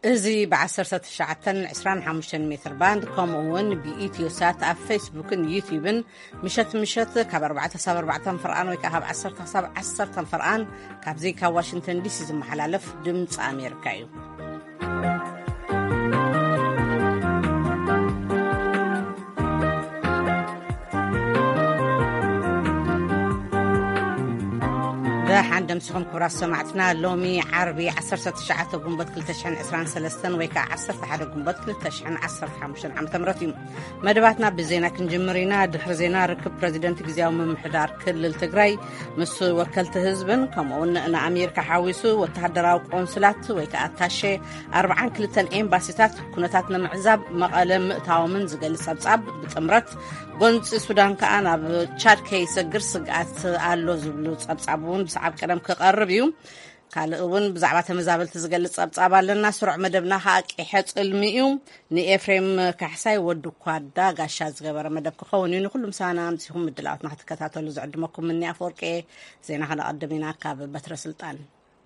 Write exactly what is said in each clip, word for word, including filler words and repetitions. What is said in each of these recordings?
ازي بعشرة تشعتن عشران حمشن متر باند كومون بإيتيو سات على فيسبوك يوتيوب مشت مشت كاب أربعة سبعة أربعة فرقان ويكاب عشرة سبعة عشرة فرقان كاب زي كواشنطن دي سي زم حلالف دمت أمريكايو عندما سخن كبرى سمعتنا لومي عربي عشرة تشعة قنبت كل تشحن عسران سلستن ويكا عشرة حدا قنبت كل تشحن عشرة حمشن عم تمرتي مدباتنا بزينا كنجمرينا دحر زينا ركب بريزيدنت جزاو من محدار كل التقري مس وكلت هزبن كمون أنا أمريكا حاويسو وتهدراو قونسلات ويكا أتاشي أربعان كلتن إمباسيتات كنتاتنا معزاب مقالم مقتاو من زقل سابساب بتمرت قنص السودان كأنا بتشاد كيس قرص قات قالو زبلو سابسابون بسعب كلام كقرب يوم قال ون بزعبة مزابل تزقل سابساب لنا سرع مدبنا حق يحط الميوم ني إفريم كحساي ودو كوادا قاشاز غبر مدب كخونين كلهم سانا مسيهم مدلات نحت كتاتلو زعدمكم مني أفوركي زينا هلا قدمينا كاب بتر سلطان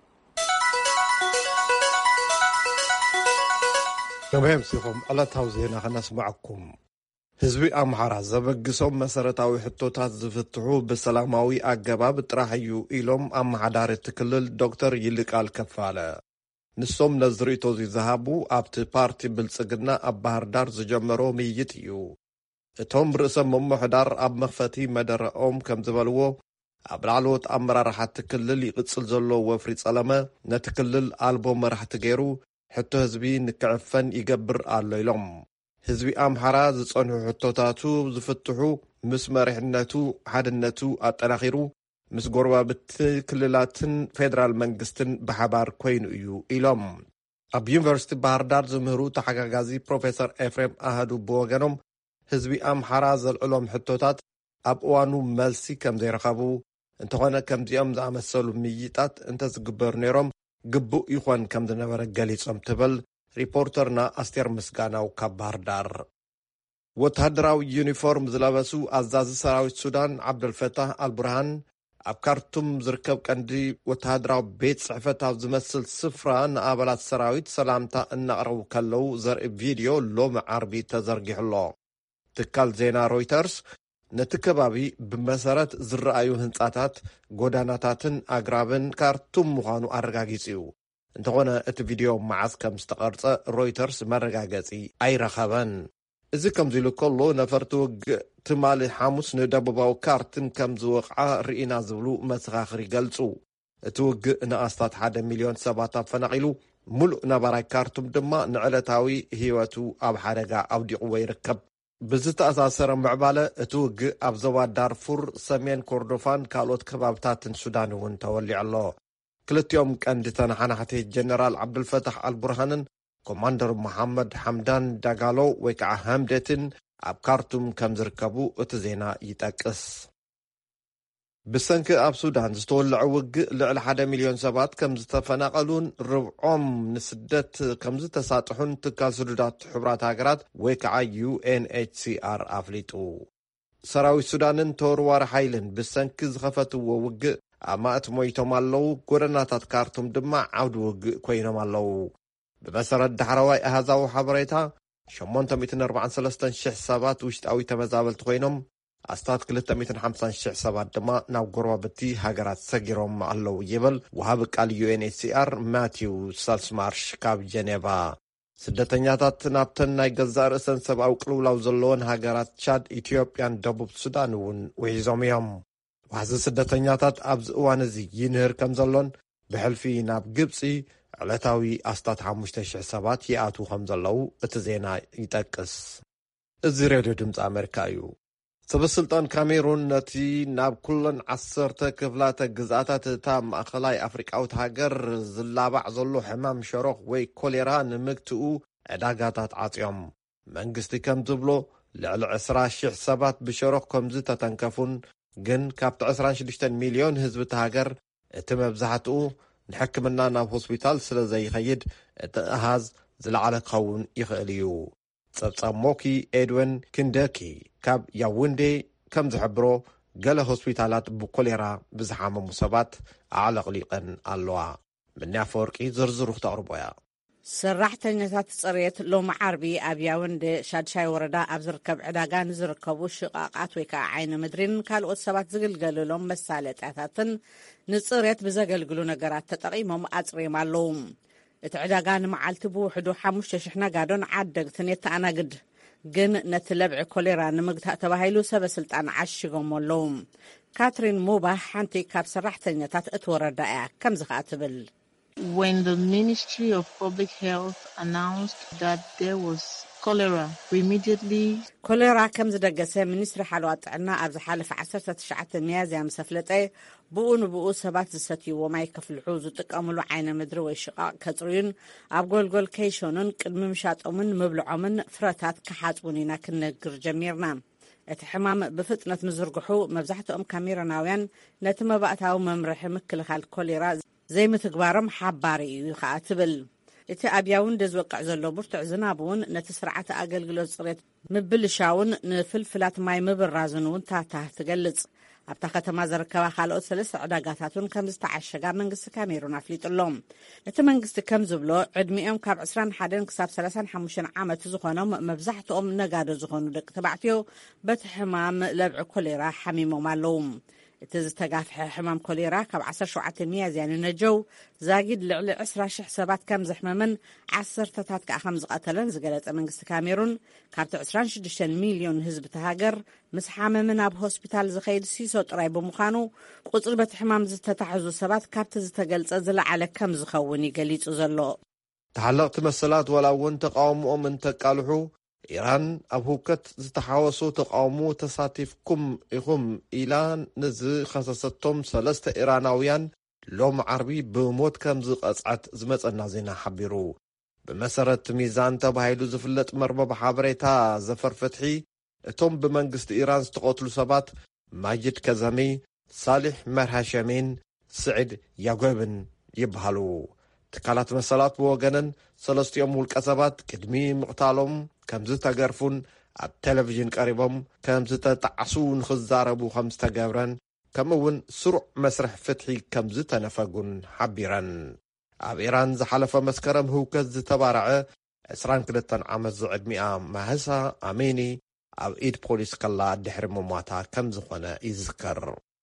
تمام سيكم الله توزينا خلنا معكم ህዝቢ ኣምሓራ ዘበግሶም መሰረታዊ ሕቶታት ዝፍትሑ በሰላማዊ ኣገባብ ጥራሕ እዩ ኢሎም ኣመሓዳሪ ትክልል ዶክተር ይልቃል ከፋለ ንሶም ነዝሪቶ ዝሃቡ ኣብቲ ፓርቲ ብልጽግና ኣብ ባህር ዳር ዝጀመሮ ምይይጥ እዩ እቶም ርእሰ መምሕዳር ኣብ መኽፈቲ መደረኦም ከም ዝበልዎ ኣብ ላዕለዎት ኣመራርሓ ትክልል ይቕጽል ዘሎ ወፍሪ ጸለመ ነቲ ክልል ኣልቦ መራሕቲ ገይሩ ሕቶ ህዝቢ ንክዕፈን ይገብር ኣሎ ኢሎም ህዝቢ ኣምሓራ ዝጸንሑ ሕቶታቱ ዝፍትሑ ምስ መሪሕነቱ ሓድነቱ ኣጠናኺሩ ምስ ጎረባብቲ ክልላትን ፌደራል መንግስትን ብሓባር ኮይኑ እዩ ኢሎም ኣብ ዩኒቨርሲቲ ባህር ዳር ዝምህሩ ተሓጋጋዚ ፕሮፌሰር ኤፍሬም ኣህዱ ብወገኖም ህዝቢ ኣምሓራ ዘልዕሎም ሕቶታት ኣብ እዋኑ መልሲ ከም ዘይረኸቡ እንተኾነ ከምዚኦም ዝኣመሰሉ ምይይጣት እንተዝግበሩ ነይሮም ግቡእ ይኾን ከም ዝነበረ ገሊጾም ትብል ሪፖርተርና ኣስቴር ምስጋናው ካብ ባህር ዳር ወታደራዊ ዩኒፎርም ዝለበሱ ኣዛዚ ሰራዊት ሱዳን ዓብደልፈታህ አልቡርሃን ኣብ ካርቱም ዝርከብ ቀንዲ ወታደራዊ ቤት ጽሕፈት ኣብ ዝመስል ስፍራ ንኣባላት ሰራዊት ሰላምታ እናቕረቡ ከለው ዘርኢ ቪድዮ ሎሚ ዓርቢ ተዘርጊሑሎ ትካል ዜና ሮይተርስ ነቲ ከባቢ ብመሰረት ዝረኣዩ ህንጻታት ጎዳናታትን ኣግራብን ካርቱም ምዃኑ ኣረጋጊጹ እዩ እንተኾነ እቲ ቪድዮ መዓዝ ከም ዝተቐርጸ ሮይተርስ መረጋገጺ ኣይረኸበን እዚ ከምዚ ኢሉ ከሎ ነፈርቲ ውግእ ትማሊ ሓሙስ ንደቡባዊ ካርቱም ከም ዝወቕዓ ርኢና ዝብሉ መሰኻኽሪ ይገልጹ እቲ ውግእ ንኣስታት ሓደ ሚልዮን ሰባት ኣፈናቒሉ ሙሉእ ነባራይ ካርቱም ድማ ንዕለታዊ ህይወቱ ኣብ ሓደጋ ኣውዲቑዎ ይርከብ ብዝተኣሳሰረ ምዕባለ እቲ ውግእ ኣብ ዞባ ዳርፉር ሰሜን ኮርዶፋን ካልኦት ከባብታትን ሱዳን እውን ተወሊዑ ኣሎ ክልቲኦም ቀንዲ ተናሓናሕቲ ጀነራል ዓብዱልፈታህ አልቡርሃንን ኮማንደር መሐመድ ሐምዳን ዳጋሎ ወይ ከዓ ሐምደትን ኣብ ካርቱም ከም ዝርከቡ እቲ ዜና ይጠቅስ ብሰንኪ ኣብ ሱዳን ዝተወልዐ ውግእ ልዕሊ ሓደ ሚልዮን ሰባት ከም ዝተፈናቐሉን ርብዖም ንስደት ከም ዝተሳጥሑን ትካል ስዱዳት ሕቡራት ሃገራት ወይ ከዓ ዩ ኤን ኤች ሲ አር ኣፍሊጡ ሰራዊት ሱዳንን ተወርዋሪ ሓይልን ብሰንኪ ዝኸፈትዎ ውግእ ኣብ ማእት ሞይቶም ኣለዉ ጎደናታት ካርቱም ድማ ዓውዲ ውግእ ኮይኖም ኣለዉ ብመሰረት ዳሕራዋይ ኣሃዛዊ ሓበሬታ ሸሞንተ ሚእትን ኣርባዓን ሰለስተን ሽሕ ሰባት ውሽጣዊ ተመዛበልቲ ኮይኖም ኣስታት ክልተ ሚእትን ሓምሳን ሽሕ ሰባት ድማ ናብ ጎረባብቲ ሃገራት ሰጊሮም ኣለዉ ይብል ወሃቢ ቃል ዩ ኤን ኤች ሲ አር ማቲው ሳልስማርሽ ካብ ጀኔቫ ስደተኛታት ናብተን ናይ ገዛእ ርእሰን ሰብኣዊ ቅልውላው ዘለዎን ሃገራት ቻድ ኢትዮጵያን ደቡብ ሱዳን እውን ውሒዞም እዮም ዋዚ ስደተኛታት ኣብዚ እዋን እዚ ይንህር ከም ዘሎን ብሕልፊ ናብ ግብፂ ዕለታዊ ኣስታት ሓሙሽተ ሽሕ ሰባት ይኣትዉ ከም ዘለው እቲ ዜና ይጠቅስ እዚ ሬድዮ ድምፂ ኣሜሪካ እዩ ሰበስልጣን ካሜሩን ነቲ ናብ ኩለን ዓሰርተ ክፍላተ ግዝኣታት እታ ማእኸላይ ኣፍሪቃዊት ሃገር ዝላባዕ ዘሎ ሕማም ሸሮኽ ወይ ኮሌራ ንምግትኡ ዕዳጋታት ዓፅዮም መንግስቲ ከም ዝብሎ ልዕሊ ዕስራ ሽሕ ሰባት ብሸሮኽ ከምዚ ተተንከፉን ግን ካብቲ عشرين وستة ሚልዮን ህዝቢ ተሃገር እቲ መብዛሕትኡ ንሕክምና ናብ ሆስፒታል ስለ ዘይኸይድ እቲ ኣሃዝ ዝለዓለ ክኸውን ይኽእል እዩ ጸብጻብ ሞኪ ኤድወን ክንደኪ ካብ ያውንዴ ከም ዝሕብሮ ገለ ሆስፒታላት ብኮሌራ ብዝሓመሙ ሰባት ኣዕለቕሊቐን ኣለዋ ምንያፈ ወርቂ ዝርዝሩ ክተቕርቦ እያ ሰራሕተኛታት ጽሬት ሎም ዓርቢ ኣብ ያውንዴ ሻድሻይ ወረዳ ኣብ ዝርከብ ዕዳጋን ዝርከቡ ሽቃቃት ወይ ከዓ ዓይነ ምድሪን ካልኦት ሰባት ዝግልገልሎም መሳለጥያታትን ንጽሬት ብዘገልግሉ ነገራት ተጠቂሞም ኣጽሪዮም ኣለዉ። እቲ ዕዳጋ ንመዓልቲ ብውሕዱ ሓሙሽተ ሽሕ ነጋዶን ዓደግትን የተኣናግድ ግን ነቲ ለብዒ ኮሌራ ንምግታእ ተባሂሉ ሰበስልጣን ዓሽጎም ኣለዉ። ካትሪን ሙባህ ሓንቲ ካብ ሰራሕተኛታት እቲ ወረዳ እያ ከምዚ ከዓ ትብል When the Ministry of Public Health announced that there was cholera, we immediately ኮሌራ ከም ዝደገሰ ሚኒስትሪ ሓለዋ ጥዕና ኣብ ዝሓለፈ ዓሰርተ ትሽዓተ ሚያዝያ ምስ ኣፍለጠ ብኡ ንብኡ ሰባት ዝሰትይዎ ማይ ከፍልሑ ዝጥቀምሉ ዓይነ ምድሪ ወይ ሽቃቅ ከጽርዩን ኣብ ጎልጎል ከይሾኑን ቅድሚ ምሻጦምን ምብልዖምን ፍረታት ክሓጽቡን ኢና ክንነግር ጀሚርና። እቲ ሕማም ብፍጥነት ምዝርግሑ መብዛሕትኦም ካሜሮናውያን ነቲ መባእታዊ መምርሒ ምክልኻል ኮሌራ ዘይምትግባሮም ሓባሪ እዩ ከዓ ትብል። እቲ ኣብ ያውንዴ ዝወቅዕ ዘሎ ብርቱዕ ዝናብ እውን ነቲ ስርዓተ ኣገልግሎት ጽሬት ምብልሻውን ንፍልፍላት ማይ ምብራዝን እውን ታታህ ትገልጽ። ኣብታ ከተማ ዝርከባ ካልኦት ሰለስተ ዕዳጋታትን ከም ዝተዓሸጋ መንግስቲ ካሜሩን ኣፍሊጡሎም። እቲ መንግስቲ ከም ዝብሎ ዕድሚኦም ካብ عشرين وواحد ክሳብ ሰላሳ وخمسة ዓመት ዝኾኖም መብዛሕትኦም ነጋዶ ዝኾኑ ደቂ ተባዕትዮ በቲ ሕማም ለብዒ ኮሌራ ሓሚሞም ኣለዉ። እቲ ዝተጋፍሐ ሕማም ኮሌራ ካብ ዓሰርተ ሸውዓተ ሚያዝያ ንነጀው ዛጊድ ልዕሊ عشرين ሽሕ ሰባት ከም ዝሕመምን ዓሰርተታት ከዓ ከም ዝቐተለን ዝገለጸ መንግስቲ ካሜሩን ካብቲ عشرين وستة ሚሊዮን ህዝቢ ተሃገር ምስ ሓመምን ኣብ ሆስፒታል ዝኸይድ ሲሶ ጥራይ ብምዃኑ ቁጽሪ በቲ ሕማም ዝተታሕዙ ሰባት ካብቲ ዝተገልጸ ዝለዓለ ከም ዝኸውን ይገሊጹ ዘሎ። ተሓለቕቲ መሰላት ወላ እውን ተቃውሞኦም እንተቃልሑ ኢራን ኣብ ሁከት ዝተሓወሱ ተቃውሞ ተሳቲፍኩም ኢኹም ኢላ ንዝኸሰሰቶም ሰለስተ ኢራናውያን ሎም ዓርቢ ብሞት ከም ዝቐጽዓት ዝመጸና ዜና ሓቢሩ። ብመሰረት ሚዛን ተባሂሉ ዝፍለጥ መርበብ ሓበሬታ ዘፈርፍትሒ እቶም ብመንግስቲ ኢራን ዝተቆትሉ ሰባት ማጅድ ከዘሚ፣ ሳሊሕ መርሃሸሜን፣ ስዒድ ያጎብን ይበሃሉ። ትካላት መሰላት ብወገነን ሰለስቲኦም ውልቀ ሰባት ቅድሚ ምቕታሎም ከም ዝተገርፉን ኣብ ቴሌቪዥን ቀሪቦም ከም ዝተጣዓሱ ንኽዛረቡ ከም ዝተገብረን ከምኡውን ስሩዕ መስርሕ ፍትሒ ከም ዝተነፈጉን ሓቢረን። ኣብ ኢራን ዝሓለፈ መስከረም ህውከት ዝተባርዐ عشرين وكلتا ዓመት ዝዕድሚኣ ማህሳ ኣሜኒ ኣብ ኢድ ፖሊስ ከላ ድሕሪ ምሟታ ከም ዝኾነ ይዝከር።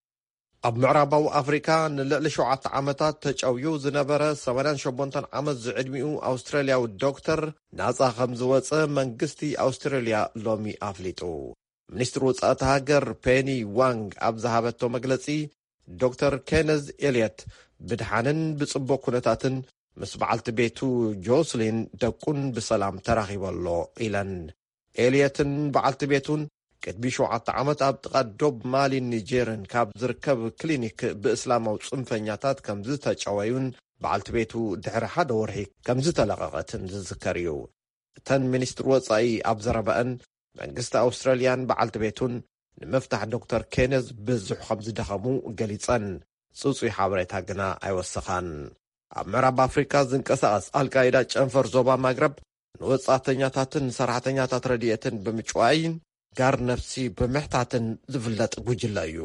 ኣብ ምዕራባዊ ኣፍሪካ ንልዕሊ ሸውዓተ ዓመታት ተጨውዩ ዝነበረ ሰማንያ ወሰባተ ዓመት ዝዕድሚኡ ኣውስትራልያዊ ዶክተር ናጻ ከም ዝወፀ መንግስቲ ኣውስትራልያ ሎሚ ኣፍሊጡ። ሚኒስትር ወጻእቲ ሃገር ፔኒ ዋንግ ኣብ ዝሃበቶ መግለጺ ዶክተር ኬነዝ ኤልየት ብድሓንን ብጽቡቕ ኩነታትን ምስ በዓልቲ ቤቱ ጆስሊን ደቁን ብሰላም ተራኺበሎ ኢለን። ኤልየትን በዓልቲ ቤቱን ቅድሚ ሸውዓተ ዓመት ኣብ ጥቓ ዶብ ማሊን ኒጀርን ካብ ዝርከብ ክሊኒክ ብእስላማዊ ጽንፈኛታት ከም ዝተጨወዩን በዓልቲ ቤቱ ድሕሪ ሓደ ወርሒ ከም ዝተለቐቐትን ዝዝከር እዩ። እተን ሚኒስትር ወጻኢ ኣብ ዘረበአን መንግስቲ ኣውስትራልያን በዓልቲ ቤቱን ንምፍታሕ ዶክተር ኬነዝ ብዙሕ ከም ዝደኸሙ ገሊጸን ጽጹይ ሓበሬታ ግና ኣይወሰኻን። ኣብ ምዕራብ ኣፍሪካ ዝንቀሳቐስ ኣልቃይዳ ጨንፈር ዞባ ማግረብ ንወጻእተኛታትን ሰራሕተኛታት ረድኤትን ብምጭዋይን ጋር ነፍሲ ብምሕታትን ዝፍለጥ ጉጅለ እዩ።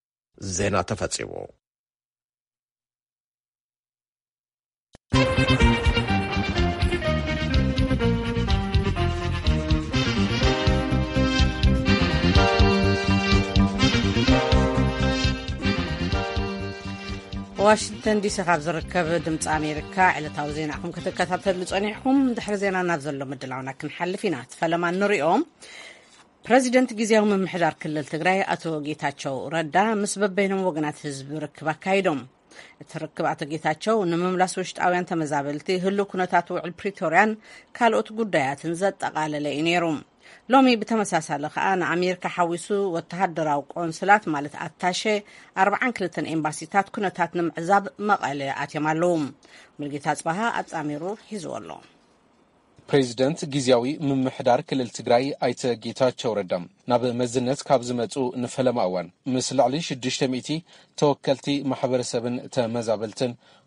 ዜና ተፈጺሙ። ዋሽንግተን ዲሲ ካብ ዝርከብ ድምፂ ኣሜሪካ ዕለታዊ ዜናኹም ክትከታተሉ ጸኒሕኩም። ድሕሪ ዜና ናብ ዘሎ ምድላውና ክንሓልፍ ኢና። ፈለማ ንሪኦም ፕሬዚደንት ጊዜያዊ ምምሕዳር ክልል ትግራይ አቶ ጌታቸው ረዳ ምስ በበይኖም ወገናት ህዝቢ ርክብ አካይዶም። እቲ ርክብ አቶ ጌታቸው ንምምላስ ውሽጣውያን ተመዛበልቲ ህሉ ኩነታት ውዕል ፕሪቶሪያን ካልኦት ጉዳያትን ዘጠቃለለ እዩ ነይሩ። ሎሚ ብተመሳሳለ ከዓ ንኣሜሪካ ሓዊሱ ወተሃደራዊ ቆንስላት ማለት ኣታሸ أربعة وأربعين ኤምባሲታት ኩነታት ንምዕዛብ መቐለ ኣትዮም ኣለዉ። ሙልጌታ ጽባሃ ኣጻሚሩ ሒዝዎ ኣሎ። ፕሬዚደንት ጊዜያዊ ምምሕዳር ክልል ትግራይ ኣይተ ጌታቸው ረዳ ናብ መዝነት ካብ ዝመጹ ንፈለማ እዋን ምስ ልዕሊ ሽዱሽተ ሚእቲ ተወከልቲ ማሕበረሰብን ተመዛበልትን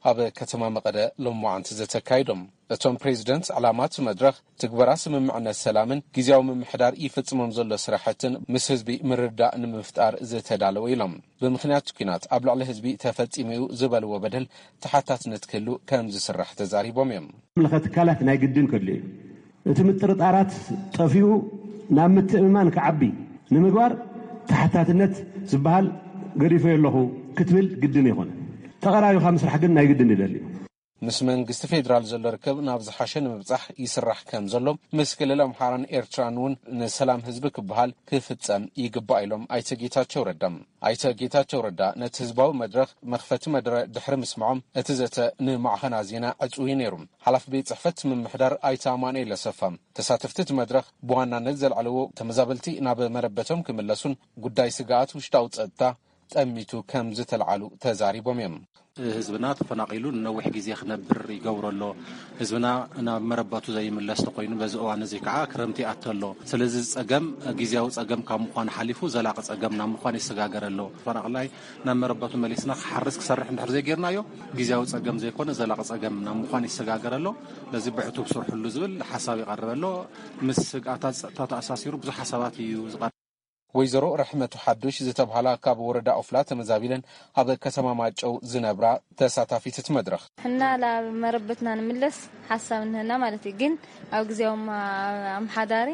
ኣብ ከተማ መቐለ ሎሙዓንቲ ዘተካይዶም እቶም ፕሬዚደንት ዓላማት መድረኽ ትግበራ ስምምዕነት ሰላምን ጊዜያዊ ምምሕዳር ይፍጽሞም ዘሎ ስራሕትን ምስ ህዝቢ ምርዳእ ንምፍጣር ዝተዳለወ ኢሎም ብምኽንያት ኩናት ኣብ ልዕሊ ህዝቢ ተፈጺሙ ዝበልዎ በደል ተሓታትነት ክህሉ ከም ዝስራሕ ተዛሪቦም እዮም ለኸትካላት ናይ ግድን ከድልዩ እቲ ምጥርጣራት ጠፊኡ ናብ ምትእምማን ከዓቢ ንምግባር ተሓታትነት ዝበሃል ገሪፎ የለኹ ክትብል ግድን ይኾነ ተቐራሪኻ ምስራሕ ግን ናይ ግድን ይደልዩ ምስ መንግስቲ ፌደራል ዘሎ ርክብ ናብ ዝሓሸ ንምብጻሕ ይስራሕ ከም ዘሎ ምስ ክልል ኣምሓራን ኤርትራን እውን ንሰላም ህዝቢ ክበሃል ክፍጸም ይግባእ ኢሎም ኣይተ ጌታቸው ረዳም ኣይተ ጌታቸው ረዳ ነቲ ህዝባዊ መድረኽ መኽፈቲ መድረ ድሕሪ ምስምዖም እቲ ዘተ ንማዕኸና ዜና ዕጽው ነይሩ ሓላፊ ቤት ጽሕፈት ምምሕዳር ኣይተ ኣማኑኤል ኣሰፋም ተሳተፍቲ እቲ መድረኽ ብዋናነት ዘልዓልዎ ተመዛበልቲ ናብ መረበቶም ክምለሱን ጉዳይ ስጋኣት ውሽጣዊ ጸጥታ ጠሚቱ ከም ዝተልዓሉ ተዛሪቦም እዮም ህዝብና ተፈናቂሉ ነዊሕ ግዜ ክነብር ይገብረሎ ህዝብና ናብ መረባቱ ዘይምለስ ተኮይኑ በዚ እዋን እዚ ከዓ ክረምቲ ኣተሎ ስለዚ ጸገም ጊዜያዊ ጸገም ካብ ምዃን ሓሊፉ ዘላቂ ጸገም ናብ ምዃን ይሰጋገረሎ ተፈናቅላይ ናብ መረባቱ መሊስና ክሓርስ ክሰርሕ እንድሕር ዘይገርናዮ ጊዜያዊ ጸገም ዘይኮነ ዘላቂ ጸገም ናብ ምዃን ይሰጋገረሎ ለዚ ብዕቱብ ስርሕሉ ዝብል ሓሳብ ይቀርበሎ ምስ ስጋኣታት ጸጥታ ተኣሳሲሩ ብዙሕ ሓሳባት እዩ ዝቀርብ ወይዘሮ ረሕመቱ ሓዱሽ ዝተብሃላ ካብ ወረዳ ኦፍላ ተመዛቢለን ኣብ ከተማ ማጨው ዝነብራ ተሳታፊት እቲ መድረኽ ሕና ላብ መረበትና ንምለስ ሓሳብ እንህና ማለት እዩ ግን ኣብ ግዚያው ኣምሓዳሪ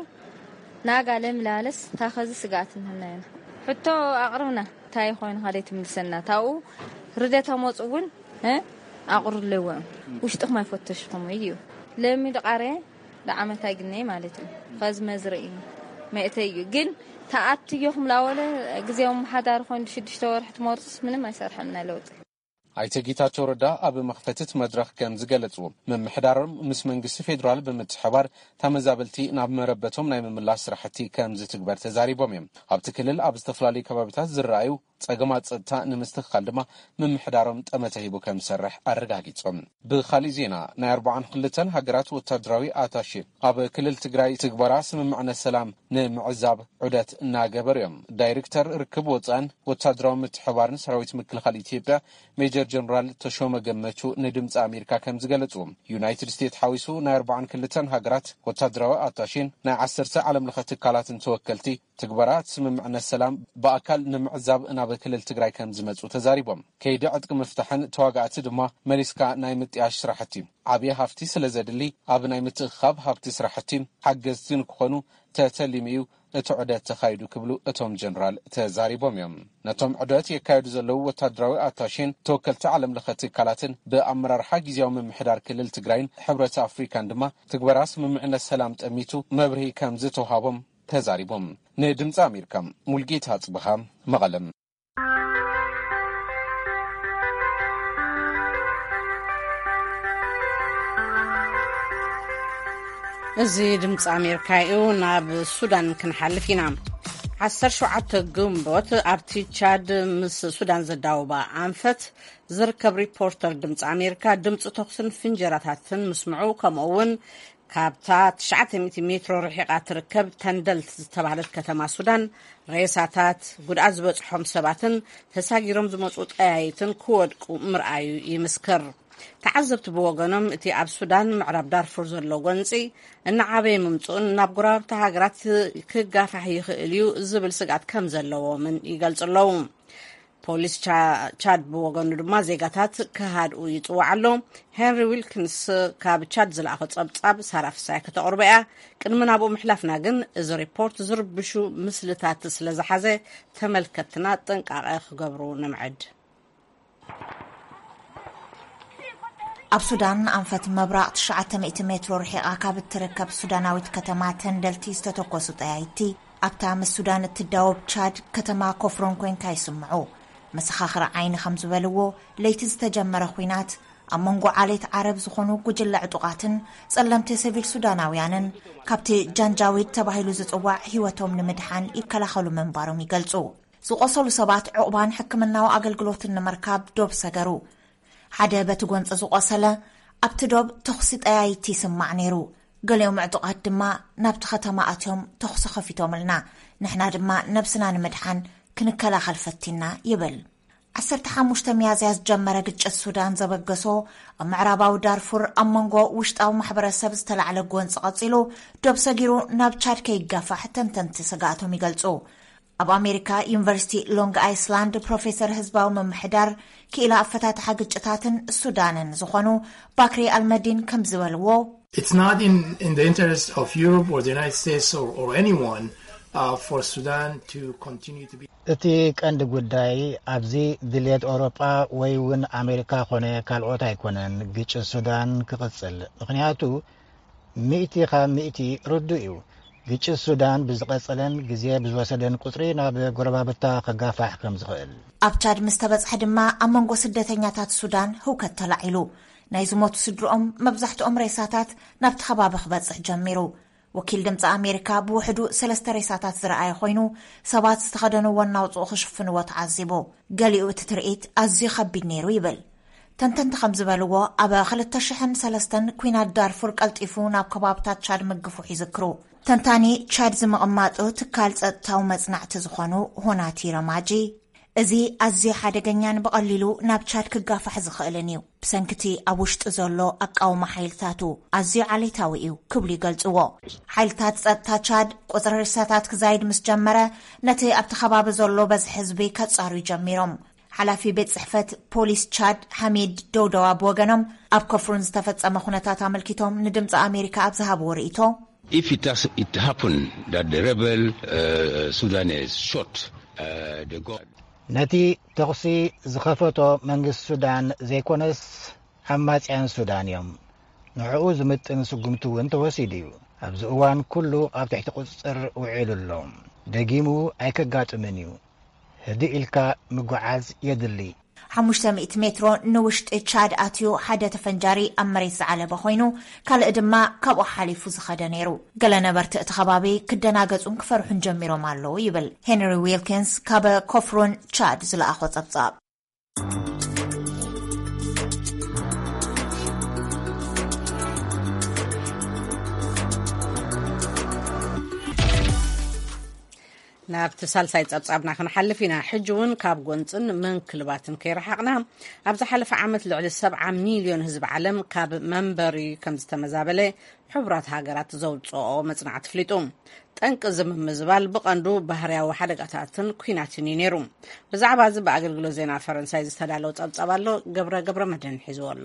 ናጋለ ምላለስ ታኸዚ ስጋት እንህና ኢና ሕቶ ኣቕርብና ታይ ኮይኑ ኻደይ ትምልሰና ታው ርደታ መጽውን እ ኣቕርብለዎ ውሽጥኹም አይፈተሽኩም እዩ ለሚ ደቃረ ለዓመታ ግኔ ማለት እዩ ኸዝ መዝርኢ መእተዩ ግን ተኣትየኹም ላወለ ግዚያው ምሓዳር ኮይኑ ሽዱሽተ ወርሕ ትመርጽስ ምንም ኣይሰርሐልና ለውጥ ኣይተ ጌታቸው ረዳ ኣብ መኽፈትት መድረኽ ከም ዝገለጽዎ ምምሕዳሮም ምስ መንግስቲ ፌደራል ብምትሕባር ተመዛበልቲ ናብ መረበቶም ናይ ምምላስ ስራሕቲ ከም ዝትግበር ተዛሪቦም እዮም ኣብቲ ክልል ኣብ ዝተፈላለዩ ከባቢታት ዝረኣዩ ጸገማት ጸጥታ ንምስትኽኻል ድማ ምምሕዳሮም ጠመተ ሂቡ ከም ዝሰርሕ ኣረጋጊጾም ብኻሊእ ዜና ናይ ኣርባዓን ክልተን ሃገራት ወታደራዊ ኣታሼ ኣብ ክልል ትግራይ ትግበራ ስምምዕነት ሰላም ንምዕዛብ ዑደት እናገበሩ እዮም ዳይሬክተር ርክብ ወጻን ወታደራዊ ምትሕባርን ሰራዊት ምክልኻል ኢትዮጵያ ሜጀር ጀነራል ተሾመ ገመቹ ንድምፂ ኣሜሪካ ከም ዝገለጹ ዩናይትድ ስቴትስ ሓዊሱ ናይ ኣርባዓን ክልተን ሃገራት ወታደራዊ ኣታሼን ናይ ዓሰርተ ዓለም ለኸ ትካላትን ተወከልቲ ትግበራ ስምምዕነት ሰላም በኣካል ንምዕዛብ ናብ ክልል ትግራይ ከም ዝመጹ ተዛሪቦም ከይዲ ዕጥቂ ምፍታሕን ተዋጋእቲ ድማ መሊስካ ናይ ምጥያሽ ስራሕቲ ዓብይ ሃፍቲ ስለዘድሊ ኣብ ናይ ምትእኻብ ሃፍቲ ስራሕቲ ሓገዝትን ክኾኑ ተተሊምዩ እቲ ዑደት ተኻይዱ ክብሉ እቶም ጀነራል ተዛሪቦም እዮም ነቶም ዑደት የካየዱ ዘለዉ ወታደራዊ ኣታሼን ተወከልቲ ዓለም ለኸ ትካላትን ብኣመራርሓ ጊዜያዊ ምምሕዳር ክልል ትግራይን ሕብረት ኣፍሪካን ድማ ትግበራ ስምምዕነት ሰላም ጠሚቱ መብርሂ ከም ዝተውሃቦም ተዛሪቦም ንድምፂ ኣሜሪካ ሙልጌታ ጽብሃ መቐለም እዚ ድምፂ ኣሜሪካ እዩ ናብ ሱዳን ክንሓልፍ ኢና ዓሰርተ ሸውዓተ ግንቦት ኣብቲ ቻድ ምስ ሱዳን ዘዳውባ ኣንፈት ዝርከብ ሪፖርተር ድምፂ ኣሜሪካ ድምፂ ተኩስን ፍንጀራታትን ምስምዑ ከምኡውን ካብታ ትሽዓተ ሜትሮ ርሒቓ ትርከብ ተንደልት ዝተባህለት ከተማ ሱዳን ሬሳታት ጉድኣት ዝበፅሖም ሰባትን ተሳጊሮም ዝመፁ ጠያይትን ክወድቁ ምርኣዩ ይምስክር ተዓዘብቲ ብወገኖም እቲ ኣብ ሱዳን ምዕራብ ዳርፉር ዘሎ ጎንፂ እናዓበየ ምምፁን ናብ ጎረባብቲ ሃገራት ክጋፋሕ ይኽእል እዩ ዝብል ስጋት ከም ዘለዎምን ይገልጹ ኣለዉ ፖሊስ ቻድ ብወገኑ ድማ ዜጋታት ክሃድኡ ይፅዋዕ ኣሎ ሄንሪ ዊልኪንስ ካብ ቻድ ዝለኣኸ ጸብጻብ ሳራፍሳይ ከተቕርበ እያ ቅድሚ ናብኡ ምሕላፍና ግን እዚ ሪፖርት ዝርብሹ ምስልታት ስለ ዝሓዘ ተመልከትና ጥንቃቐ ክገብሩ ንምዕድ ኣብ ሱዳን ኣንፈት መብራቕ ትሽዓተ ሜትሮ ርሒቓ ካብ እትርከብ ሱዳናዊት ከተማ ተንደልቲ ዝተተኮሱ ጠያይቲ ኣብታ ምስ ሱዳን እትዳወብ ቻድ ከተማ ኮፍሮን ኮንካ ይስምዑ መሰኻኽሪ ዓይኒ ከም ዝበልዎ ለይቲ ዝተጀመረ ኩናት ኣብ መንጎ ዓሌት ዓረብ ዝኾኑ ጉጅለ ዕጡቓትን ጸለምቲ ሲቪል ሱዳናውያንን ካብቲ ጃንጃዊድ ተባሂሉ ዝጽዋዕ ህይወቶም ንምድሓን ይከላኸሉ ምንባሮም ይገልጹ ዝቆሰሉ ሰባት ዕቑባን ሕክምናዊ ኣገልግሎትን ንምርካብ ዶብ ሰገሩ ሓደ በቲ ጎንፂ ዝቆሰለ ኣብቲ ዶብ ተኽሲ ጠያይቲ ይስማዕ ነይሩ ገሊኦም ዕጡቓት ድማ ናብቲ ከተማ ኣትዮም ተኽሲ ከፊቶምልና ንሕና ድማ ነብስና ንምድሓን ክንከላኸል ፈቲና ይብል عسرت حموشت ميازياز جمرة قج السودان زبقسو معراباو دارفور أمانغو وشتاو محبرة سبز تلعلى قوان سقاطيلو دوب ساقيرو ناب تشاد كي قافا حتى انتنت سقاطو ميقالتو أب أمريكا يونيفرسيتي لونغ آيسلاند بروفيسور هزباو ممحدار كي إلا أفتات حق جتاتن السودان زخوانو باكري المدين كم زوالوو. It's not in, in the interest of Europe or the United States or, or anyone uh, for Sudan to continue to be. እቲ ቀንዲ ጉዳይ ኣብዚ ድሌት ኣውሮጳ ወይ እውን ኣሜሪካ ኾነ ካልኦት ኣይኮነን ግጭት ሱዳን ክቕፅል ምክንያቱ ሚእቲ ካብ ሚእቲ ርዱ እዩ ግጭት ሱዳን ብዝቐፀለን ግዜ ብዝወሰደን ቁፅሪ ናብ ጎረባብታ ከጋፋሕ ከም ዝኽእል ኣብ ቻድ ምስ ተበፅሐ ድማ ኣብ መንጎ ስደተኛታት ሱዳን ህውከት ተላዒሉ ናይ ዝሞቱ ስድሮኦም መብዛሕትኦም ሬሳታት ናብቲ ከባቢ ክበፅሕ ጀሚሩ ወኪል ድምፂ ኣሜሪካ ብውሕዱ ሰለስተ ሬሳታት ዝረኣየ ኮይኑ ሰባት ዝተኸደንዎ ናውፅኡ ክሽፍንዎ ተዓዚቡ ገሊኡ እቲ ትርኢት ኣዝዩ ከቢድ ነይሩ ይብል ተንተንቲ ከም ዝበልዎ ኣብ ክልተ ሽሕን ሰለስተን ኩናት ዳርፉር ቀልጢፉ ናብ ከባብታት ቻድ ምግፉሕ ይዝክሩ ተንታኒ ቻድ ዝምቕማጡ ትካል ፀጥታዊ መፅናዕቲ ዝኾኑ ሆናቲ ረማጂ እዚ ኣዝዩ ሓደገኛን ብቐሊሉ ናብ ቻድ ክጋፋሕ ዝኽእልን እዩ ብሰንኪቲ ኣብ ውሽጢ ዘሎ ኣቃውማ ሓይልታቱ ኣዝዩ ዓሌታዊ እዩ ክብሉ ይገልጽዎ ሓይልታት ፀጥታ ቻድ ቁፅሪ ርእሳታት ክዛይድ ምስ ጀመረ ነቲ ኣብቲ ከባቢ ዘሎ በዝሒ ህዝቢ ከጻሩ ጀሚሮም ሓላፊ ቤት ጽሕፈት ፖሊስ ቻድ ሐሚድ ዶውዶዋ ብወገኖም ኣብ ኮፍሩን ዝተፈጸመ ኩነታት ኣመልኪቶም ንድምፂ ኣሜሪካ ኣብ ዝሃብዎ ርእይቶ If it, has, it happened that the rebel uh, Sudanese shot uh, the god ነቲ ተኽሲ ዝኸፈቶ መንግስቲ ሱዳን ዘይኮነስ ሓማጽያን ሱዳን እዮም ንዕኡ ዝምጥን ስጉምቲ እውን ተወሲዱ እዩ ኣብዚ እዋን ኩሉ ኣብ ትሕቲ ቁፅፅር ውዒሉ ኣሎ ደጊሙ ኣይከጋጥምን እዩ ህድእ ኢልካ ምጉዓዝ የድሊ ሓሙሽተ ሚእቲ ሜትሮ ንውሽጢ ቻድ ኣትዩ ሓደ ተፈንጃሪ ኣብ መሬት ዝዓለበ ኮይኑ ካልእ ድማ ካብኡ ሓሊፉ ዝኸደ ነይሩ ገለ ነበርቲ እቲ ከባቢ ክደናገጹን ክፈርሑን ጀሚሮም ኣለዉ ይብል ሄንሪ ዊልኪንስ ካብ ኮፍሮን ቻድ ዝለኣኾ ጸብጻብ نابت سالساي تصابنا خن حلفينا حجون كاب غونصن من كلباتن كيرحقنا ابز حلف عامت لعل سبعة مليون حزب عالم كاب منبري كم زتمزابله حبرات هاجرات زوصو مصنعت فليطوم ጠንቅ ዝምምዝባል በቀንዱ ባህሪያዊ ሓደጋታትን ኩናትን ይነሩ በዛዕባ ዝ በአገልግሎት ዜና ፈረንሳይ ዝተዳለው ጸብጻባሎ ገብረ ገብረ መድን ሒዝወሎ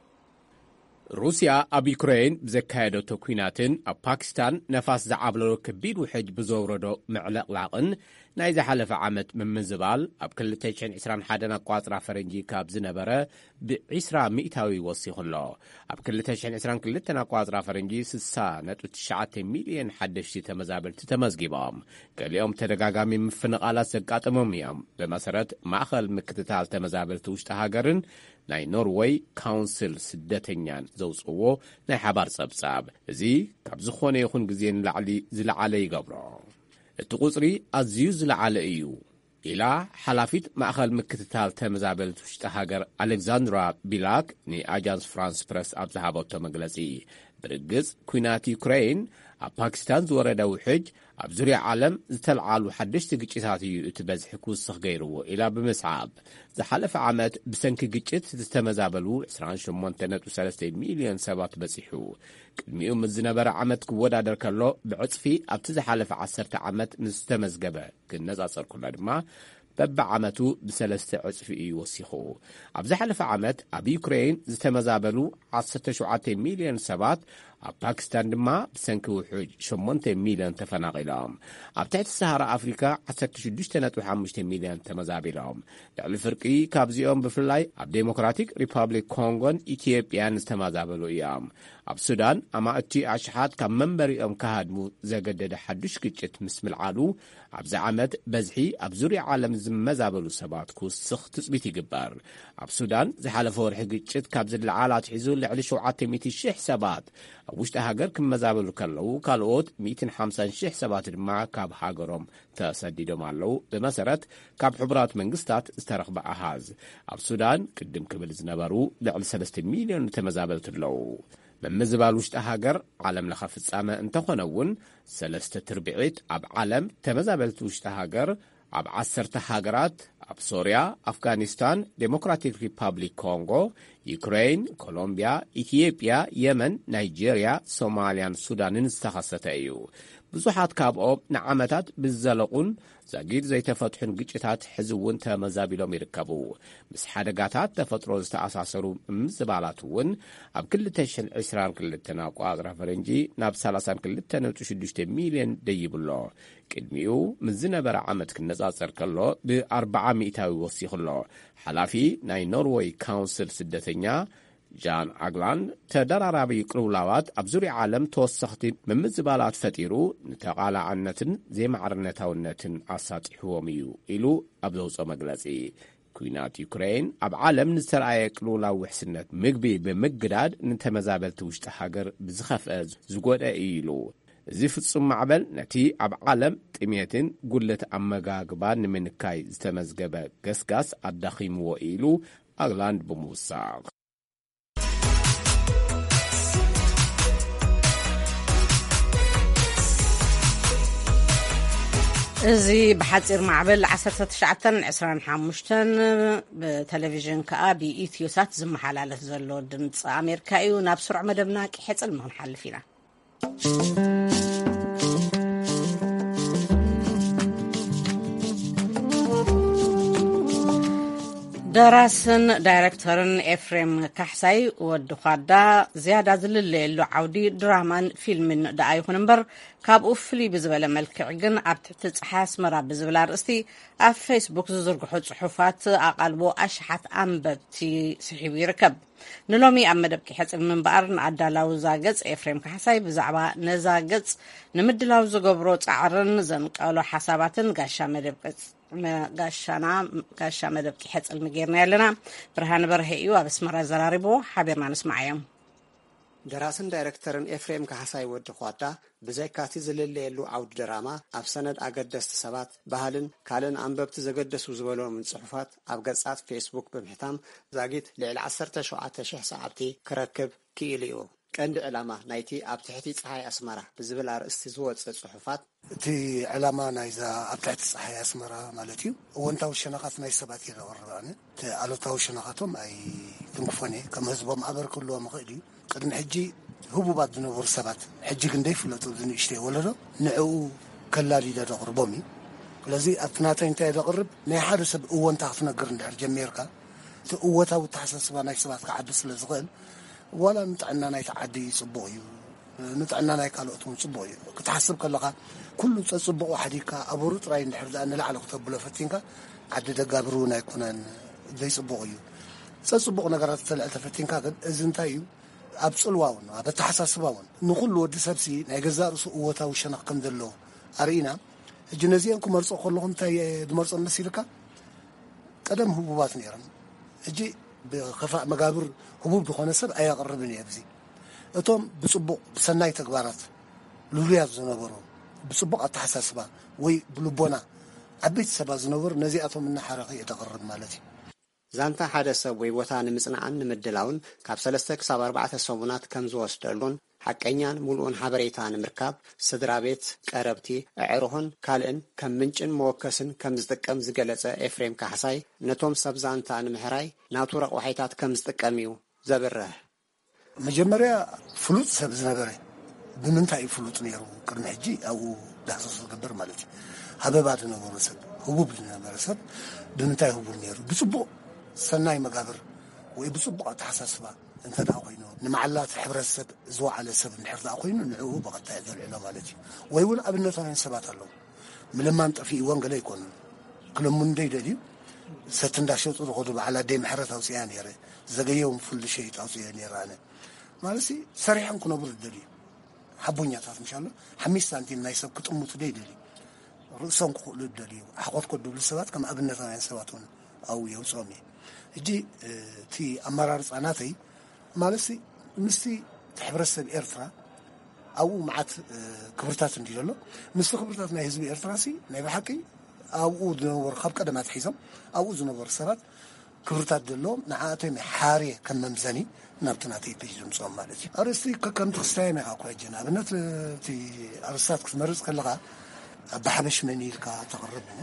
ሩሲያ ኣብ ዩክሬን ብዘካየደቶ ኩናትን ኣብ ፓኪስታን ነፋስ ዝዓብለሎ ከቢድ ውሕጅ ብዘውረዶ ምዕለቕላቕን ናይ ዝሓለፈ ዓመት ምምዝባል ኣብ ክልተ ሽሕን ዒስራን ሓደን ኣቋፅራ ፈረንጂ ካብ ዝነበረ ብዒስራ ሚእታዊ ወሲኹሎ ኣብ ክልተ ሽሕን ዒስራን ክልተን ኣቋፅራ ፈረንጂ ስሳ ነጥቢ ትሽዓተ ሚልዮን ሓደሽቲ ተመዛበልቲ ተመዝጊቦም ገሊኦም ተደጋጋሚ ምፍንቓላት ዘጋጠሞም እዮም ብመሰረት ማእኸል ምክትታል ተመዛበልቲ ውሽጢ ሃገርን ናይ ኖርዌይ ካውንስል ስደተኛን ዘውፅዎ ናይ ሓባር ጸብጻብ እዚ ካብ ዝኾነ ይኹን ግዜ ንላዕሊ ዝለዓለ ይገብሮ እቲ ቁፅሪ ኣዝዩ ዝለዓለ እዩ ኢላ ሓላፊት ማእኸል ምክትታል ተመዛበልቲ ውሽጢ ሃገር ኣሌክዛንድራ ቢላክ ንኣጃንስ ፍራንስ ፕረስ ኣብ ዝሃበቶ መግለጺ ብርግጽ ኩናት ዩክሬን ኣብ ፓኪስታን ዝወረደ ውሕጅ ኣብ ዙርያ ዓለም ዝተለዓሉ ሓደሽቲ ግጭታት እዩ እቲ በዝሒ ክውስኽ ገይርዎ ኢላ ብምስዓብ ዝሓለፈ ዓመት ብሰንኪ ግጭት ዝተመዛበሉ ዒስራን ሸሞንተ ነጥቢ ሰለስተ ሚልዮን ሰባት በፂሑ ቅድሚኡ ምስ ዝነበረ ዓመት ክወዳደር ከሎ ብዕፅፊ ኣብቲ ዝሓለፈ ዓሰርተ ዓመት ምስ ዝተመዝገበ ክነጻጸር ኩና ድማ በብዓመቱ ብሰለስተ ዕፅፊ እዩ ወሲኹ ኣብ ዝሓለፈ ዓመት ኣብ ዩክሬን ዝተመዛበሉ ዓሰርተ ሸውዓተ ሚልዮን ሰባት ኣብ ፓኪስታን ድማ ብሰንኪ ውሕጅ ሸሞንተ ሚልዮን ተፈናቒሎም ኣብ ትሕቲ ሰሃራ ኣፍሪካ ዓሰርተ ሽዱሽተ ነጥቢ ሓሙሽተ ሚልዮን ተመዛቢሎም ልዕሊ ፍርቂ ካብዚኦም ብፍላይ ኣብ ዴሞክራቲክ ሪፐብሊክ ኮንጎን ኢትዮጵያን ዝተመዛበሉ እዮም ኣብ ሱዳን ኣማእቲ ኣሽሓት ካብ መንበሪኦም ካሃድሙ ዘገደደ ሓዱሽ ግጭት ምስ ምልዓሉ ኣብዚ ዓመት በዝሒ ኣብ ዙርያ ዓለም ዝመዛበሉ ሰባት ክውስኽ ትፅቢት ይግበር ኣብ ሱዳን ዝሓለፈ ወርሒ ግጭት ካብ ዝለዓል ኣትሒዙ ልዕሊ ሸውዓተ ሚእቲ ሽሕ ሰባት ኣብ ውሽጢ ሃገር ክመዛበሉ ከለዉ ካልኦት ሚእትን ሓምሳን ሽሕ ሰባት ድማ ካብ ሃገሮም ተሰዲዶም ኣለዉ ብመሰረት ካብ ሕቡራት መንግስታት ዝተረኽበ ኣሃዝ ኣብ ሱዳን ቅድም ክብል ዝነበሩ ልዕሊ ሰለስተ ሚልዮን ተመዛበልቲ ኣለዉ ብምዝባል ውሽጢ ሃገር ዓለም ለኸ ፍጻመ እንተኾነ እውን ሰለስተ ትርቢዒት ኣብ ዓለም ተመዛበልቲ ውሽጢ ሃገር ኣብ ዓሰርተ ሃገራት ኣብ ሶርያ፣ ኣፍጋኒስታን፣ ዴሞክራቲክ ሪፐብሊክ ኮንጎ፣ ዩክሬን፣ ኮሎምቢያ፣ ኢትዮጵያ፣ የመን፣ ናይጄርያ፣ ሶማልያን ሱዳንን ዝተኸሰተ እዩ። ብዙሓት ካብኦም ንዓመታት ብዘለቑን ዘጊድ ዘይተፈትሑን ግጭታት ሕዚ እውን ተመዛቢሎም ይርከቡ። ምስ ሓደጋታት ተፈጥሮ ዝተኣሳሰሩ ምዝባላት እውን ኣብ ክልተ ሽሕን ዒስራን ክልተን ኣቋፅራ ፈረንጂ ናብ ሰላሳ ክልተ ነጥቢ ሽዱሽተ ሚልዮን ደይብሎ። ቅድሚኡ ምስ ዝነበረ ዓመት ክነጻጸር ከሎ ብኣርባዓ ሚእታዊ ወሲኹሎ። ሓላፊ ናይ ኖርዌይ ካውንስል ስደተኛ ጃን ኣግላንድ ተደራራቢ ቅልውላዋት ኣብ ዙርያ ዓለም ተወሰኽቲ ምምዝባላት ፈጢሩ ንተቓላዕነትን ዘይማዕርነታውነትን ኣሳጢሕዎም እዩ ኢሉ ኣብ ዘውፅኦ መግለጺ። ኩናት ዩክሬን ኣብ ዓለም ንዝተረኣየ ቅልውላው ውሕስነት ምግቢ ብምግዳድ ንተመዛበልቲ ውሽጢ ሃገር ብዝኸፍአ ዝጐድአ እዩ ኢሉ። እዚ ፍጹም ማዕበል ነቲ ኣብ ዓለም ጥሜትን ጉለት ኣመጋግባን ንምንካይ ዝተመዝገበ ገስጋስ ኣዳኺምዎ ኢሉ ኣግላንድ ብምውሳኽ እዚ ብሓፂር ማዕበል ዓሰርተ ትሽዓተ ዒስራን ሓሙሽተ ብቴሌቪዥን ከዓ ብኢትዮሳት ዝመሓላለፍ ዘሎ ድምፂ ኣሜሪካ እዩ። ናብ ስሩዕ መደብና ቂሕፅል ምክንሓልፍ ኢና። ደራስን ዳይሬክተርን ኤፍሬም ካሕሳይ ወዲ ኳዳ ዝያዳ ዝልለየሉ ዓውዲ ድራማን ፊልምን ደኣ ይኹን እምበር ካብኡ ፍልይ ብዝበለ መልክዕ ግን ኣብ ትሕቲ ፀሓይ ኣስመራ ብዝብል ኣርእስቲ ኣብ ፌስቡክ ዝዝርግሑ ፅሑፋት ኣቓልቦ ኣሽሓት ኣንበብቲ ስሒቡ ይርከብ። ንሎሚ ኣብ መደብ ቂሕፅል ምንበኣር ንኣዳላው ዛገፅ ኤፍሬም ካሕሳይ ብዛዕባ ነዛ ገጽ ንምድላው ዝገብሮ ፃዕርን ዘንቀሎ ሓሳባትን ጋሻ መደብ ጋሻና ጋሻ መደብ ቂሕፅል ንጌርና ያለና ብርሃን በርሀ እዩ ኣብ ኣስመራ ዘራሪቦ ሓቢርና ንስማዕ እዮም። ደራስን ዳይሬክተርን ኤፍሬም ካሕሳይ ወዲ ኳዳ ብዘይካቲ ዝልለየሉ ዓውዲ ድራማ ኣብ ሰነድ ኣገደስቲ ሰባት ባህልን ካልእን ኣንበብቲ ዘገደሱ ዝበሎምን ጽሑፋት ኣብ ገጻት ፌስቡክ ብምሕታም ዛጊት ልዕሊ ዓሰርተ ሸውዓተ ሽሕ ሰዓብቲ ክረክብ ክኢሉ እዩ። ቀንዲ ዕላማ ናይቲ ኣብ ትሕቲ ፀሓይ ኣስመራ ብዝብል ኣርእስቲ ዝወፅእ ጽሑፋት እቲ ዕላማ ናይዛ ኣብ ትሕቲ ፀሓይ ኣስመራ ማለት እዩ እወንታዊ ሸነኻት ናይ ሰባት ይረቕርባነ እቲ ኣሎታዊ ሸነኻቶም ኣይ ትንክፎነ ከም ህዝቦም ኣበርክልዎም ይኽእል እዩ። ቅድሚ ሕጂ ህቡባት ዝነበሩ ሰባት ሕጂ ግን ደይፍለጡ ዝንእሽተይ ወለዶ ንዕኡ ከላሊደ ደቕርቦም እዩ። ስለዚ ኣብቲ ናተይ እንታይ ደቕርብ ናይ ሓደ ሰብ እወንታ ክትነግር እንድሕር ጀሚርካ እቲ እወታዊ ተሓሳስባ ናይ ሰባት ክዓቢ ስለ ዝኽእል ዋላ ንጥዕና ናይቲ ዓዲ ጽቡቕ እዩ፣ ንጥዕና ናይ ካልኦት እውን ጽቡቕ እዩ። ክትሓስብ ከለኻ ኩሉ ፀፅቡቕ ሓዲካ ኣብሩ ጥራይ እንድሕር ዛ ንላዕሊ ክተብሎ ፈቲንካ ዓዲ ደጋብሩ ናይ ኩነን ዘይጽቡቕ እዩ። ፀፅቡቕ ነገራት ተልዕል ተፈቲንካ ግን እዚ እንታይ እዩ ኣብ ጽልዋ እውን ኣብ ተሓሳስባ እውን ንኹሉ ወዲ ሰብሲ ናይ ገዛ ርእሱ እወታዊ ሸነኽ ከም ዘለዎ ኣርኢና ሕጂ ነዚአን ክመርፆ ከለኹ እንታይ ዝመርፆ መሲልካ ቀደም ህቡባት ነይሮም ሕጂ ብኸፋእ መጋብር ህቡብ ዝኾነ ሰብ ኣያቕርብን እየ። ብዚ እቶም ብጽቡቕ ብሰናይ ተግባራት ልሉያት ዝነበሩ ብጽቡቕ ኣተሓሳስባ ወይ ብልቦና ዓበይቲ ሰባት ዝነበሩ ነዚኣቶም እናሓረኸ እየ ተቕርብ ማለት እዩ። ዛንታ ሓደ ሰብ ወይ ቦታ ንምጽናዕን ንምድላውን ካብ ሰለስተ ክሳብ ኣርባዕተ ሰሙናት ከም ዝወስደሉን ሓቀኛን ሙሉእን ሓበሬታ ንምርካብ ስድራ ቤት፣ ቀረብቲ፣ ኣዕሩኽን ካልእን ከም ምንጭን መወከስን ከም ዝጥቀም ዝገለጸ ኤፍሬም ካሕሳይ ነቶም ሰብ ዛንታ ንምሕራይ ናቱ ረቕዋሒታት ከም ዝጥቀም እዩ ዘብርህ። መጀመርያ ፍሉጥ ሰብ ዝነበረ ብምንታይ እዩ ፍሉጥ ነይሩ ቅድሚ ሕጂ ኣብኡ ዳህሰስ ዝግበር ማለት እዩ። ሃበባ ዝነበሩ ሰብ ህቡብ ዝነበረ ሰብ ብምንታይ ህቡብ ነይሩ ብጽቡቕ ሰናይ መጋብር ወይ ብጽቡቕ ኣተሓሳስባ እንተ ደኣ ኮይኑ ንመዓላት ሕብረተሰብ ዝወዓለ ሰብ እንድሕር ደኣ ኮይኑ ንዕኡ ብቐጣይ ዘልዕሎ ማለት እዩ። ወይ እውን ኣብነታውያን ሰባት ኣለዉ ምልማን ጠፊእዎን ገለ ይኮኑን ክለሙን እንደይደልዩ ሰቲ እንዳሸጡ ዝኸዱ በዓል ኣደይ ምሕረት ኣውፅያ ነይረ ዘገየውን ፍሉ ሸይጥ ኣውፅየ ነይረ ኣነ ማለት ሰሪሖም ክነብሩ ዝደልዩ ሓቦኛታት ምሻሎ ሓሚስት ሳንቲም ናይ ሰብ ክጥሙቱ ደይደልዩ ርእሶም ክኽእሉ ዝደልዩ ኣሕቆት ከድብሉ ሰባት ከም ኣብነታውያን ሰባት እውን ኣብኡ የውፅኦም እየ። ሕጂ እቲ ኣመራርፃ ናተይ ማለት ምስቲ ሕብረተሰብ ኤርትራ ኣብኡ መዓት ክብርታት እንዲሉ ኣሎ ምስቲ ክብርታት ናይ ህዝቢ ኤርትራ ሲ ናይ ብሓቂ ኣብኡ ዝነበሩ ካብ ቀደማት ሒዞም ኣብኡ ዝነበሩ ሰባት ክብርታት ዘለዎም ንዓኣቶም ሓርየ ከም መምዘኒ ናብቲ ናተይ ፔጅ ድምፆም ማለት እዩ። ኣርእስቲ ከምቲ ክስታየም ኢኻ እኳ ሕጂ ንኣብነት እቲ ኣርእስታት ክትመርፅ ከለኻ ብሓበሽ መን ኢልካ ተቕርብ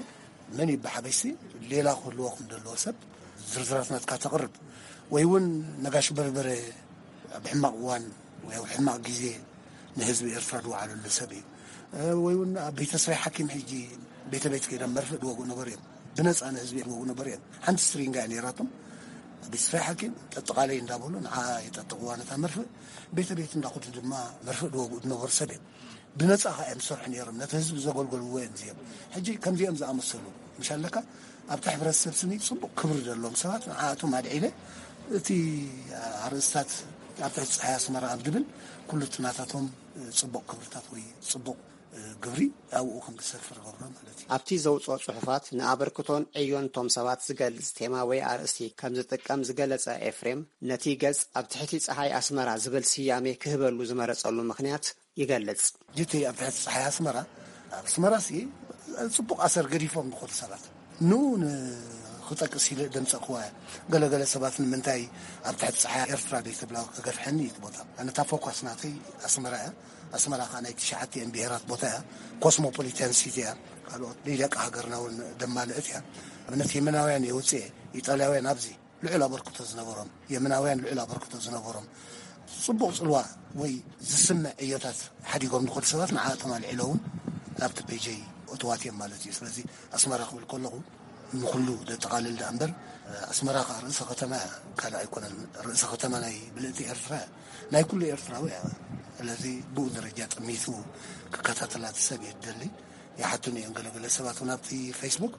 من يبحبسي ليلا خلوه خندلو سب زرزراتنا تقرب ويون نقاش بربري بحماق وان وحماق جزي نهزب إرفراد وعلى السبي ويون بيت صريح حكيم حجي بيت بيت كده مرفد وقونا بريم بنص أنا هزبي وقونا بريم حنت سرينجا يعني راتم بيت صريح حكيم تقالين دابولون عايت تقوانا تمرفد بيت بيت ناخد دما مرفد وقونا برسبي بنص أخا أمسرح نيرم نتهزب زقول قول وين زيم حجي كم زيم زي أمسلو مش هلك أبتح برس سبسني صبوا كبر دلهم سبات عاتهم على العيلة تي عرستات أبتح حياة مرة عبدبل كل تناتهم صبوا كبرتات وي صبوا قبري أو خمس سفر قبرهم التي أبتي زوج صحفات نابركتون أيون توم سبات زجل استماع وي أرسي كم زتك كم زجلت إفريم نتيجة أبتحتي صحي أسمرة زبل سيامي كهبل وزمرة صلوا مخنيات يجلس جيتي أبتحت صحي أسمرة أسمرة سي صبوا أسر قريفهم بخل سبات نون خطك سيل دم سقوايا قال قال سبات من تاي أبتحت صحي إرفراد يتبلاو قرف حني تبوتا أنا تفوق أسناتي أسمرة أسمرة خانة تشعتي انبهارات بوتا كوسموبوليتان سيتيا قالوا ليلك هاجرنا ودمالتها ابنتي مناوين يوصي إيطالياوين أبزي العلا بركة زنبورم يمناوين العلا بركة زنبورم صبوا صلوا وي زسمع أيوتات حد يقوم نقول سبات مع تمال العلون أبت بيجي أتواتي مالتي سلزي أسمرة قبل كله نخلو ده تقالل ده أمبر أسمرة رئيس ختمة كلا يكون رئيس ختمة ناي بلدي إرفرا ناي كل إرفراوي الذي بو درجات ميثو ككتات السبيع الدلي يحطني أنقل قل سباتنا في فيسبوك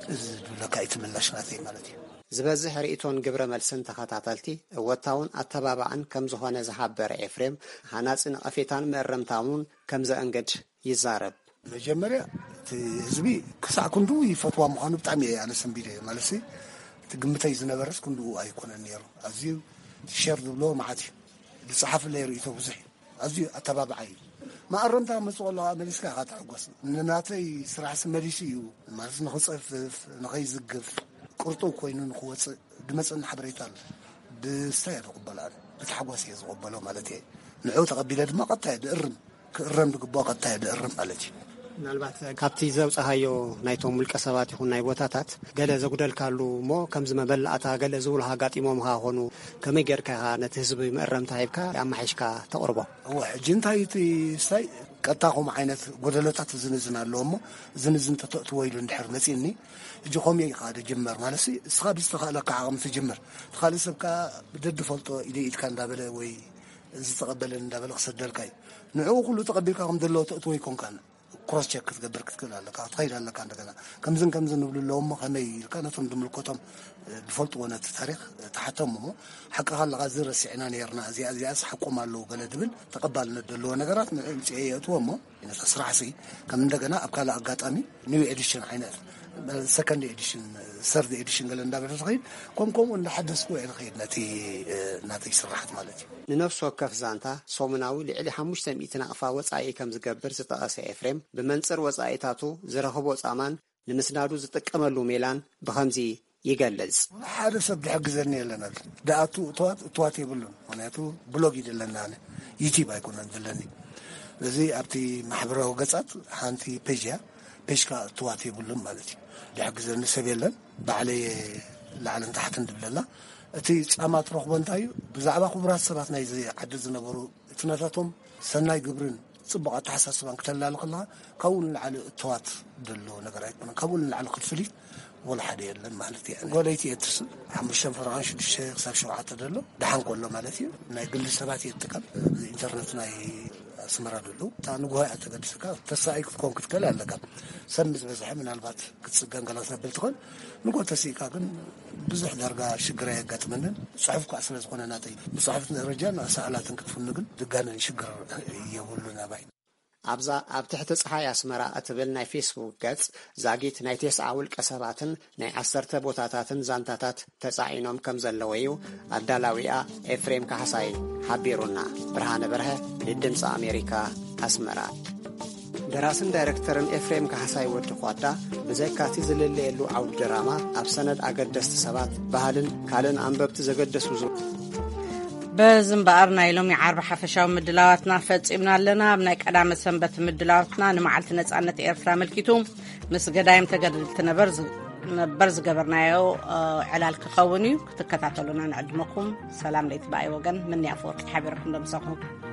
لك يتملاش ناتي مالتي زبزح رئيتون قبر ملسن تخطاتلتي وطاون أتبابعا كم زهوانا زحابر إفريم حاناتس إن أفيتان مرم تاون كم زأنقج يزارب مجمريا تزبي كسع كندو يفتوى مخانو بتعمي يعني سنبيلي مالسي تقمتي زنبرس كندو أيكون النيرو أزيو تشير دبلو معاتي الصحافة اللي رئيتو بزحي أزيو أتبابعي ما أرمتها مسؤول الله مليسكا قاطع قوس نناتي سرع سمريسيو ما نخصف نغيز القف قرطو كوينو نخوص دمصن حبريتال بستاير قبلان بتحقوس يزقبلو مالتي نعو تقبيله دما قطع دقرم كرم دقبا قطع دقرم مالتي ምናልባት ካብቲ ዘውፀሃዮ ናይቶም ውልቀ ሰባት ይኹን ናይ ቦታታት ገለ ዘጉደልካሉ ሞ ከም ዝመበላእታ ገለ ዝውልሃ ጋጢሞምካ ኾኑ ከመይ ጌርካ ነቲ ህዝቢ ምእረምታ ሂብካ ኣማሒሽካ ተቕርቦ ሕጂ እንታይ እቲ ስታይ ቀጥታኹም ዓይነት ጎደሎታት ዝንዝን ኣለዎ እሞ ዝንዝን ተተእትዎ ኢሉ እንድሕር መፂእኒ ሕጂ ኸመይ ኢኻ ድጅመር ማለት እስኻ ብዝተኽእለካ ዓቕሚ ትጅምር ትኻልእ ሰብካ ብደዲ ፈልጦ ኢለ ኢድካ እንዳበለ ወይ ዝተቐበለ እንዳበለ ክሰደልካ እዩ ንዕኡ ኩሉ ተቐቢልካ ከም ዘለዎ ተእትዎ ይኮንካን كروس تشيك تقدر كتقول لك تخيل لك عندك كم زين كم زين نقول لهم خمي كانت من الكتب دفولت وانا التاريخ تحتهم حقها الغازر السعنان يرنا زي زي حقوا مالو قال دبل تقبل ندلو نقرات ايه تومو ان تسرع سي كم عندنا ابقى لا اقاطامي نيو اديشن عينات سكند اديشن سرد اديشن قال ندابر تخيل كم كم نحدث كو الخير نتي ناتي سرحت مالتي لنفس وكف زانتا صومناوي لعلي حمشت مئتنا افا وصاي كم زغبر زطاس افريم بمنصر وصايتاتو زرخبو صامان لمسنادو زتقملو ميلان بخمزي يغلز حدا سب حجزني لنا داتو توات تواتي بلو معناتو بلوج يدلنا يوتيوب يكون عندنا زي ابتي محبره وقصات حانتي بيجيا بيشكا تواتي بلو مالتي دي حجزني سبيلن بعلي لعلن تحت ندبللا اتي صامات رخبو انتايو بزعبا خبرات سبات ناي زي عدد زنبرو تناتاتهم سناي قبرن صبغه تحسسبان كتلال كلها كون على توات دلو نغير يكون كون على خفليت ولا حد يلن مالتي قوليتي اتس حمشن فرعان شد الشيخ صار شوعه دلو دحان كله مالتي ناي قل سبات يتقل الانترنت ناي اسمرا دلو تا نغوي اتقدسكا تسايك كون كتكل لك سمز بزح من البات كتصقن قالت نبلتكن نغو تسيكا كن بزح درجه شجره يغطمنن صحفكو اسل زخونه ناتي بصحفت رجال سالاتن كتفنغن دغانن شجر يولنا باي أبزا أبتحت صحايا أسمرا أتبل ناي فيسبوك قدس زاقيت ناي تيسعى والكسباتن ناي عسرت بوتاتاتن زانتاتات تسعينهم كم زلويو الدلاوية إفريم كحساي حبيرونا برهان برها للدمس أمريكا أسمرا دراسن دايركترن إفريم كحساي ودقواتا بزي كاتي زللي اللو عود دراما أبسند أقدست سبات بهالن كالن أنببت زقدس وزو በዝምባር ናይ ሎሚ ዓርቢ ሓፈሻዊ ምድላዋትና ፈጺምና ኣለና ብናይ ቀዳመ ሰንበት ምድላዋትና ንመዓልቲ ነጻነት ኤርትራ መልኪቱ ምስ ገዳይም ተገድልቲ ነበር ነበር ዝገበርናዮ ዕላል ክኸውን እዩ ክትከታተሉና ንዕድመኩም ሰላም ለይትባይ ወገን ምን ያፈወርቅ ሓቢርኩም ደምሰኹም